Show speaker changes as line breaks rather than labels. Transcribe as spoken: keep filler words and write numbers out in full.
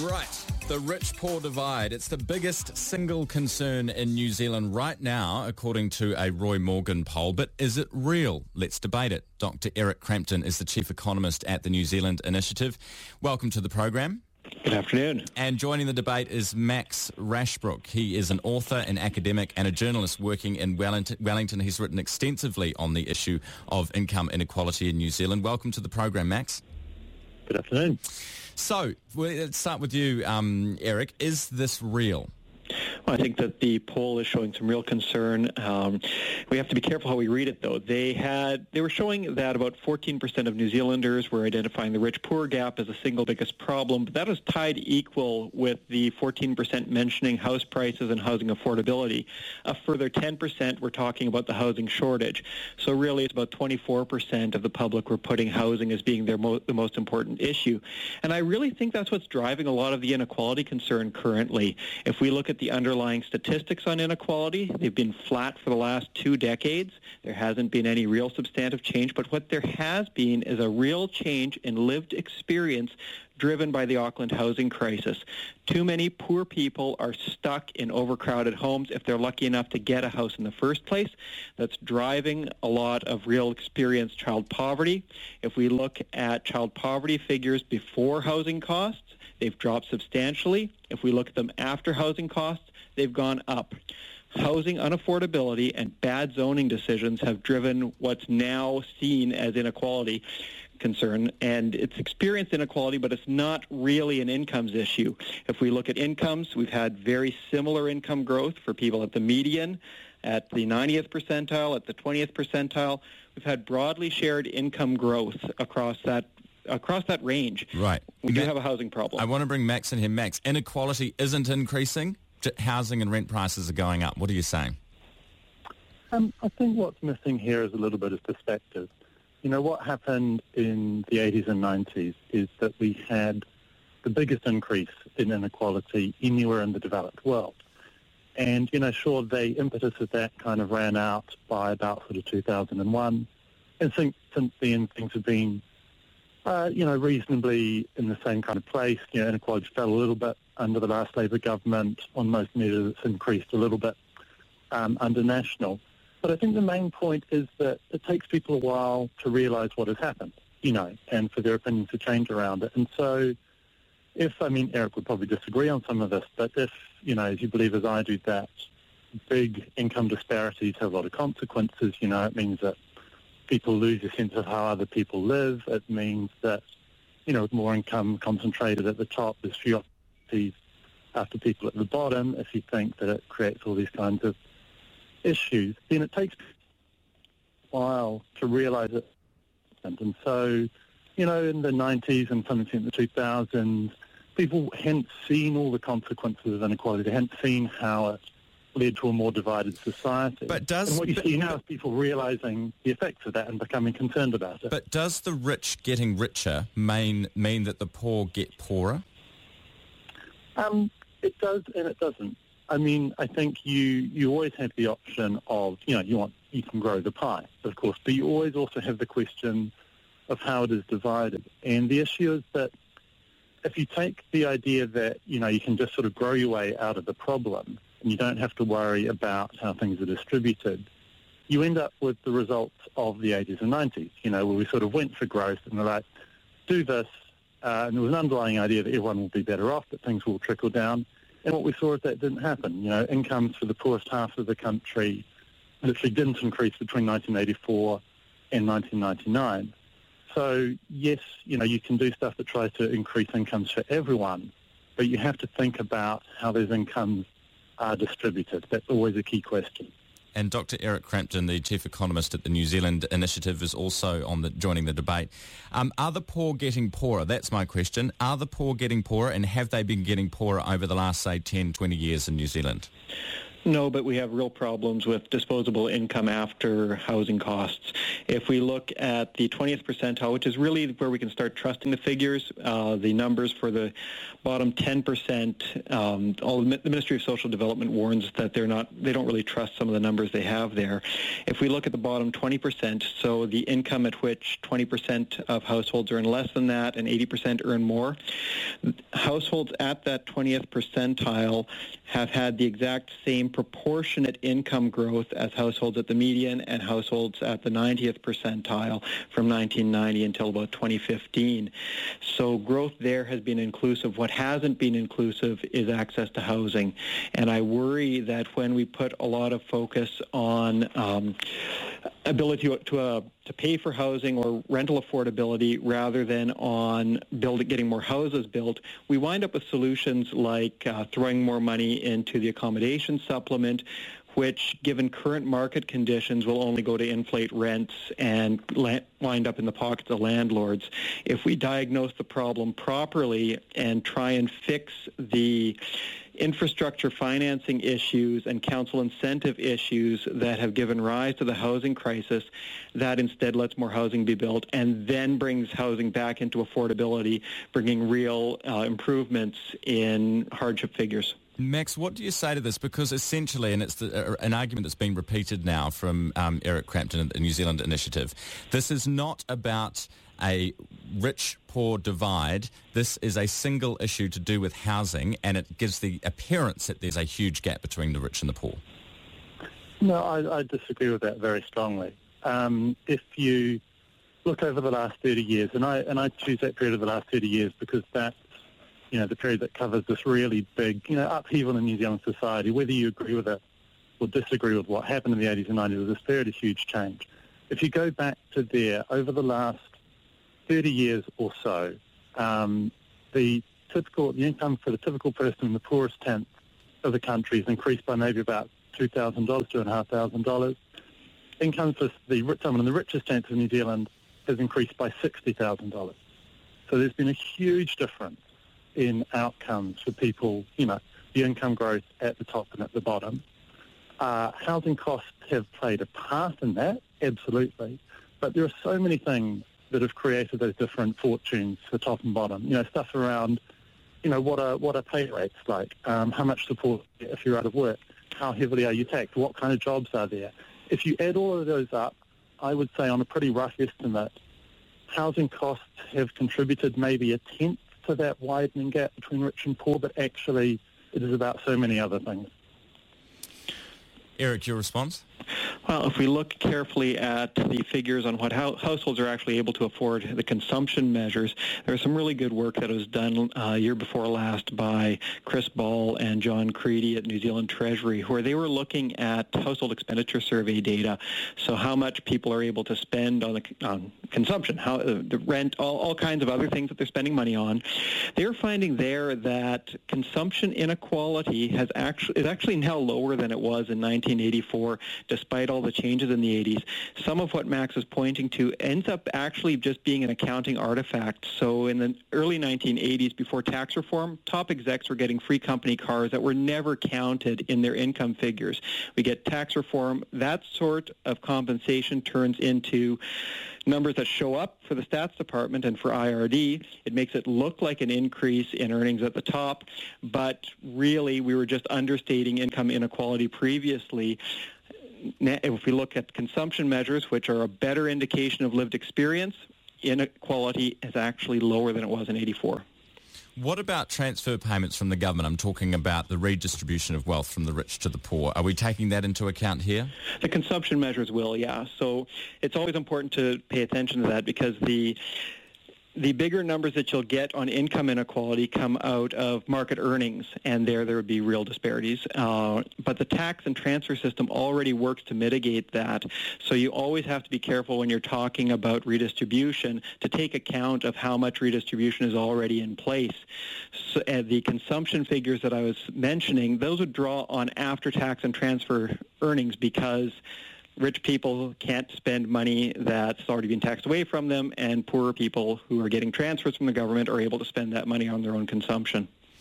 Right, the rich-poor divide. It's the biggest single concern in New Zealand right now, according to a Roy Morgan poll. But is it real? Let's debate it. Doctor Eric Crampton is the Chief Economist at the New Zealand Initiative. Welcome to the program.
Good afternoon.
And joining the debate is Max Rashbrook. He is an author, an academic and a journalist working in Wellington. Wellington. He's written extensively on the issue of income inequality in New Zealand. Welcome to the program, Max.
Good afternoon.
So, let's start with you, um, Eric. Is this real?
Well, I think that the poll is showing some real concern. Um, we have to be careful how we read it, though. They had they were showing that about fourteen percent of New Zealanders were identifying the rich-poor gap as the single biggest problem, but that is tied equal with the fourteen percent mentioning house prices and housing affordability. A further ten percent were talking about the housing shortage. So really, it's about twenty-four percent of the public were putting housing as being their mo- the most important issue. And I really think that's what's driving a lot of the inequality concern currently. If we look at the underlying statistics on inequality, they've been flat for the last two decades. There hasn't been any real substantive change, but what there has been is a real change in lived experience driven by the Auckland housing crisis. Too many poor people are stuck in overcrowded homes if they're lucky enough to get a house in the first place. That's driving a lot of real experienced child poverty. If we look at child poverty figures before housing costs, they've dropped substantially. If we look at them after housing costs, they've gone up. Housing unaffordability and bad zoning decisions have driven what's now seen as inequality concern, and it's experienced inequality, but it's not really an incomes issue. If we look at incomes, we've had very similar income growth for people at the median, at the ninetieth percentile, at the twentieth percentile. We've had broadly shared income growth across that across that range.
Right.
We
Ma-
do have a housing problem.
I want to bring Max in here. Max, inequality isn't increasing. Housing and rent prices are going up. What are you saying?
Um, I think what's missing here is a little bit of perspective. You know, what happened in the eighties and nineties is that we had the biggest increase in inequality anywhere in the developed world. And, you know, sure, the impetus of that kind of ran out by about sort of two thousand one. And since, since then, things have been, uh, you know, reasonably in the same kind of place. You know, inequality fell a little bit under the last Labour government. On most measures, it's increased a little bit um, under National. But I think the main point is that it takes people a while to realise what has happened, you know, and for their opinions to change around it. And so if, I mean, Eric would probably disagree on some of this, but if, you know, as you believe as I do, that big income disparities have a lot of consequences, you know, it means that people lose a sense of how other people live. It means that, you know, with more income concentrated at the top, there's fewer opportunities after people at the bottom. If you think that it creates all these kinds of issues, then it takes a while to realise it. And so, you know, in the nineties and some extent in the two thousands, people hadn't seen all the consequences of inequality. They hadn't seen how it led to a more divided society.
But does
and what you
but,
see now is people realising the effects of that and becoming concerned about it.
But does the rich getting richer mean, mean that the poor get poorer?
Um, it does and it doesn't. I mean, I think you, you always have the option of, you know, you want you can grow the pie, of course, but you always also have the question of how it is divided. And the issue is that if you take the idea that, you know, you can just sort of grow your way out of the problem and you don't have to worry about how things are distributed, you end up with the results of the eighties and nineties, you know, where we sort of went for growth and they're like, do this, uh, and there was an underlying idea that everyone will be better off, that things will trickle down. And what we saw is that didn't happen. You know, incomes for the poorest half of the country literally didn't increase between nineteen eighty-four and nineteen ninety-nine. So, yes, you know, you can do stuff that tries to increase incomes for everyone, but you have to think about how those incomes are distributed. That's always a key question.
And Doctor Eric Crampton, the Chief Economist at the New Zealand Initiative, is also on the joining the debate. Um, are the poor getting poorer? That's my question. Are the poor getting poorer, and have they been getting poorer over the last, say, ten, twenty years in New Zealand?
No, but we have real problems with disposable income after housing costs. If we look at the twentieth percentile, which is really where we can start trusting the figures, uh, the numbers for the bottom ten percent, um, all the Ministry of Social Development warns that they're not, they don't really trust some of the numbers they have there. If we look at the bottom twenty percent, so the income at which twenty percent of households earn less than that and eighty percent earn more, households at that twentieth percentile have had the exact same proportionate income growth as households at the median and households at the ninetieth percentile from nineteen ninety until about twenty fifteen. So growth there has been inclusive. What hasn't been inclusive is access to housing. And I worry that when we put a lot of focus on um, ability to, to, uh, to pay for housing or rental affordability rather than on build, getting more houses built, we wind up with solutions like uh, throwing more money into the accommodation supplement, which, given current market conditions, will only go to inflate rents and la- wind up in the pockets of landlords. If we diagnose the problem properly and try and fix the infrastructure financing issues and council incentive issues that have given rise to the housing crisis, that instead lets more housing be built and then brings housing back into affordability, bringing real uh, improvements in hardship figures.
Max, what do you say to this? Because essentially, and it's the, uh, an argument that's been repeated now from um, Eric Crampton and the New Zealand Initiative, this is not about a rich-poor divide. This is a single issue to do with housing, and it gives the appearance that there's a huge gap between the rich and the poor.
No, I, I disagree with that very strongly. Um, if you look over the last thirty years, and I and I choose that period of the last thirty years because that's, you know, the period that covers this really big, you know, upheaval in New Zealand society, whether you agree with it or disagree with what happened in the eighties and nineties, this period of huge change. If you go back to there, over the last thirty years or so, um, the typical the income for the typical person in the poorest tenth of the country has increased by maybe about two thousand dollars, two thousand five hundred dollars. Income for the someone in the richest tenth of New Zealand has increased by sixty thousand dollars. So there's been a huge difference in outcomes for people, you know, the income growth at the top and at the bottom. Uh, housing costs have played a part in that, absolutely, but there are so many things that have created those different fortunes for top and bottom. You know, stuff around, you know, what are what are pay rates like? Um, how much support if you're out of work? How heavily are you taxed? What kind of jobs are there? If you add all of those up, I would say on a pretty rough estimate, housing costs have contributed maybe a tenth to that widening gap between rich and poor, but actually it is about so many other things.
Eric, your response?
Well, if we look carefully at the figures on what ho- households are actually able to afford, the consumption measures, there's some really good work that was done uh, year before last by Chris Ball and John Creedy at New Zealand Treasury, where they were looking at household expenditure survey data, so how much people are able to spend on, the, on consumption, how uh, the rent, all, all kinds of other things that they're spending money on. They're finding there that consumption inequality has actually is actually now lower than it was in nineteen eighty-four, despite all the changes in the eighties. Some of what Max is pointing to ends up actually just being an accounting artifact. So in the early nineteen eighties, before tax reform, top execs were getting free company cars that were never counted in their income figures. We get tax reform. That sort of compensation turns into numbers that show up for the stats department and for I R D. It makes it look like an increase in earnings at the top, but really we were just understating income inequality previously. If we look at consumption measures, which are a better indication of lived experience, inequality is actually lower than it was in eighty-four.
What about transfer payments from the government? I'm talking about the redistribution of wealth from the rich to the poor. Are we taking that into account here?
The consumption measures will, yeah. So it's always important to pay attention to that because the The bigger numbers that you'll get on income inequality come out of market earnings, and there there would be real disparities. Uh, but the tax and transfer system already works to mitigate that. So you always have to be careful when you're talking about redistribution to take account of how much redistribution is already in place. So, uh, the consumption figures that I was mentioning, those would draw on after-tax and transfer earnings because rich people can't spend money that's already been taxed away from them, and poorer people who are getting transfers from the government are able to spend that money on their own consumption.